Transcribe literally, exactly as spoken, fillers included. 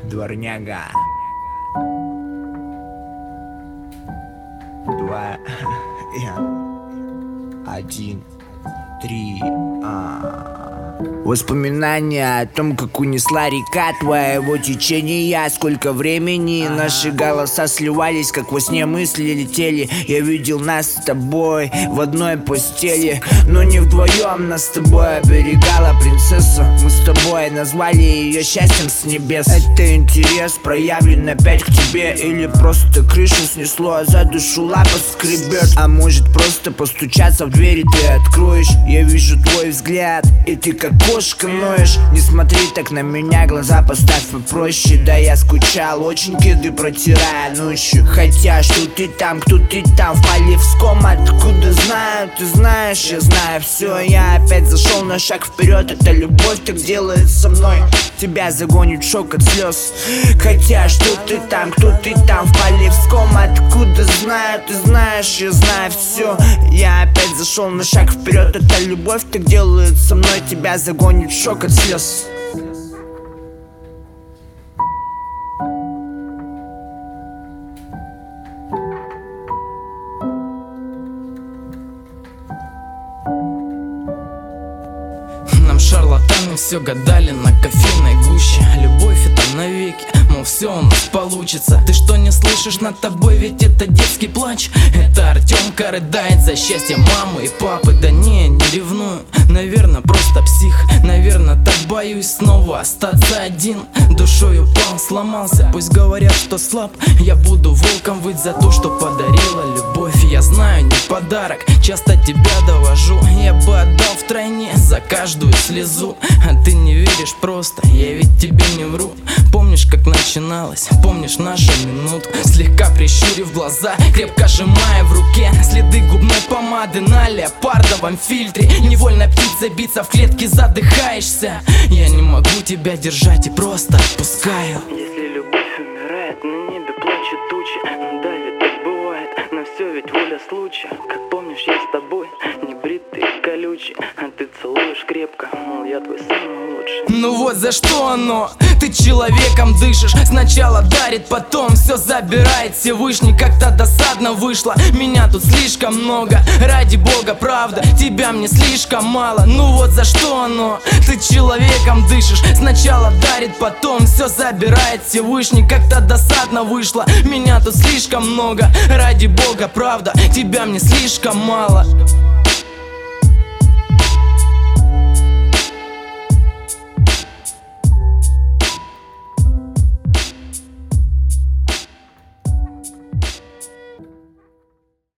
Дворняга. Два, один, три. А. Воспоминания о том, как унесла река твоего течения. Сколько времени наши голоса сливались, как во сне мысли летели. Я видел нас с тобой в одной постели, но не вдвоем. Нас с тобой оберегала принцесса. Мы с тобой назвали ее счастьем с небес. Это интерес проявлен опять к тебе, или просто крышу снесло, а за душу лапа скребет. А может просто постучаться в двери ты откроешь. Я вижу твой взгляд, и ты как кошка ноешь. Не смотри так на меня, глаза поставь попроще. Да я скучал, очень кеды протирая ночью. Хотя что ты там, кто ты там, в Полевском, откуда знаю? Ты знаешь, я знаю все. Я опять зашел на шаг вперед, это любовь так делает со мной. Тебя загонит шок от слез. Хотя что ты там, кто ты там, в Полевском, откуда знаю? Ты знаешь, я знаю все. Я опять зашел на шаг вперед, это любовь так делает со мной. Тебя загонит шок от слез. Нам шарлатаны все гадали на кофейной гуще. Любовь это навеки, мол, все у нас получится. Ты что не слышишь, над тобой ведь это детский плач. Это Артемка рыдает за счастье мамы и папы. Да не, не ревную, наверное, просто псих. Наверное, так боюсь снова остаться один. Душой упал, сломался, пусть говорят, что слаб. Я буду волком выть за то, что подарила любовь. Я знаю, не подарок, часто тебя довожу. Я бы отдал втройне за каждую слезу. А ты не веришь просто, я ведь тебе не вру. Помнишь, как начиналось, помнишь нашу минутку. Слегка прищурив глаза, крепко сжимая в руке следы губной помады на леопардовом фильтре. Невольно птица биться в клетке, задыхаешься. Я не могу тебя держать и просто отпускаю. Если любовь умирает, на небе плачут тучи. Ну да, ведь так бывает, но все ведь воля случая. Как помнишь, я с тобой не бритый, колючий, а ты целуешь крепко, мол, я твой самый лучший. Ну вот за что оно? Ты человеком дышишь, сначала дарит, потом все забирает Всевышний. Как-то досадно вышло, меня тут слишком много. Ради бога, правда, тебя мне слишком мало. Ну вот за что оно? Ты человеком дышишь, сначала дарит, потом все забирает Всевышний. Как-то досадно вышло, меня тут слишком много. Ради бога, правда, тебя мне слишком мало.